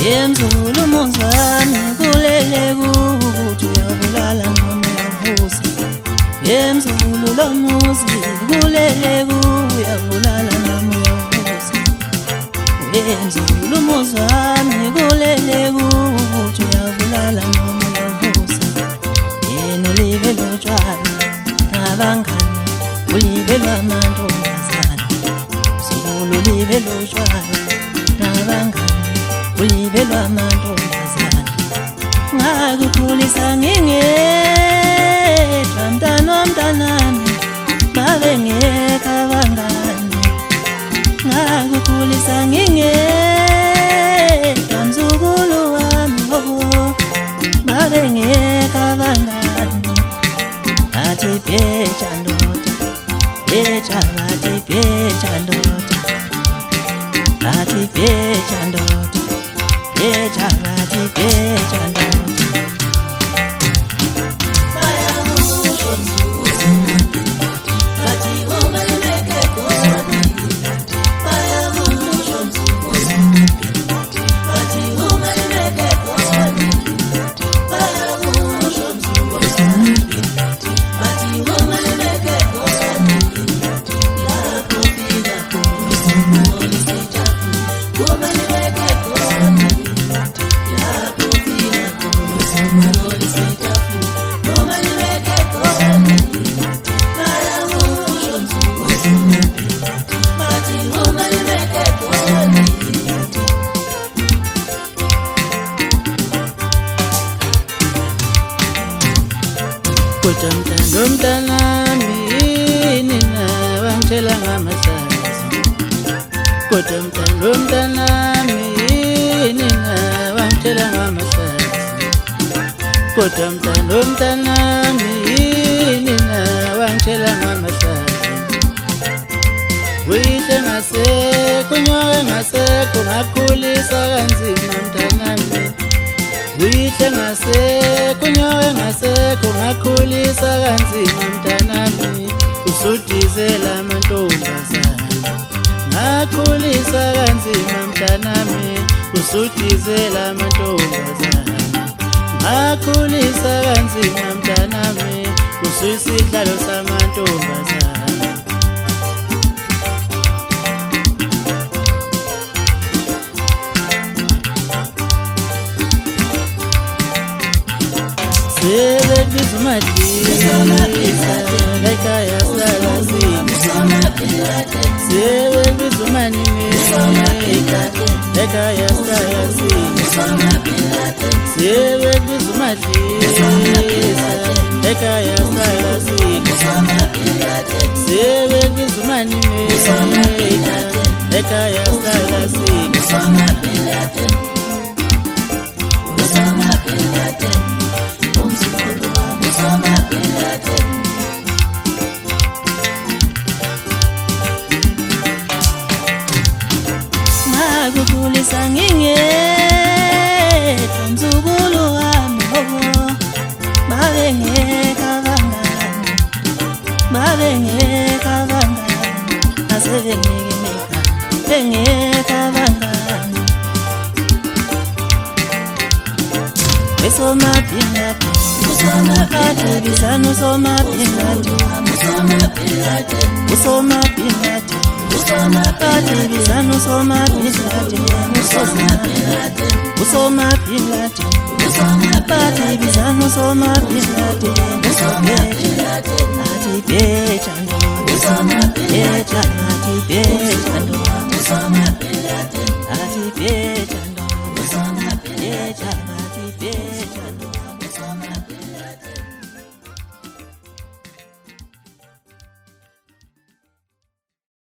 Yemzulu muzami kulele kuthi uyabulala noma uyavusa. Yemzulu lo muzi kulele uyabulala noma uyavusa. Yemzulu muzami kulele kuthi uyabulala noma uyavusa. Yena ulive lotshwala nabangani ulive lwamantombazane. Zulu ulive lotshwala nabangani ulive lwamantombazane. Ngakukhulisa ngingedwa mntanami babe ngekho abangani. Ngakukhulisa ngingedwa mzukulu wami babe ngekho abangani. Athi bheja ndoda bheja athi bheja ndoda athi bheja ndoda bheja athi bheja ndoda. Kodwa mntanami nina bangitshela ngamahlazo. Kodwa mntanami nina bangitshela ngamahlazo. Kodwa mntanami nina bangitshela ngamahlazo. Wihle ngasekho nyoke ngasekho ngakhulisa kanzima mntanami. Wihle ngasekho nyoke ngasekho ngakhulisa kanzima mntanami. Usudizela amantombazane ngakhulisa kanzima mntanami. Usudizela amantombazane ngakhulisa kanzima mntanami. Usuyisihlalo samantombazane. Sebebiza umadisa ekhaya sala sini. Sebebiza umanimisa ekhaya sala sini. Sebebiza umadisa ekhaya sala sini. Sebebiza umanimisa ekhaya sala sini. Ngakukhulisa ngingedwa mzukulu wami babe ngekho abangani babe ngekho abangani. Asebengeke bengekho abangani. Usomapilate usomapilate bizana usomapilate usomapilate usomapilate usomapilate bizana usomapilate usomapilate usomapilate usomapilate bizana usomapilate usomapilate athi bheja ndoda usomapilate athi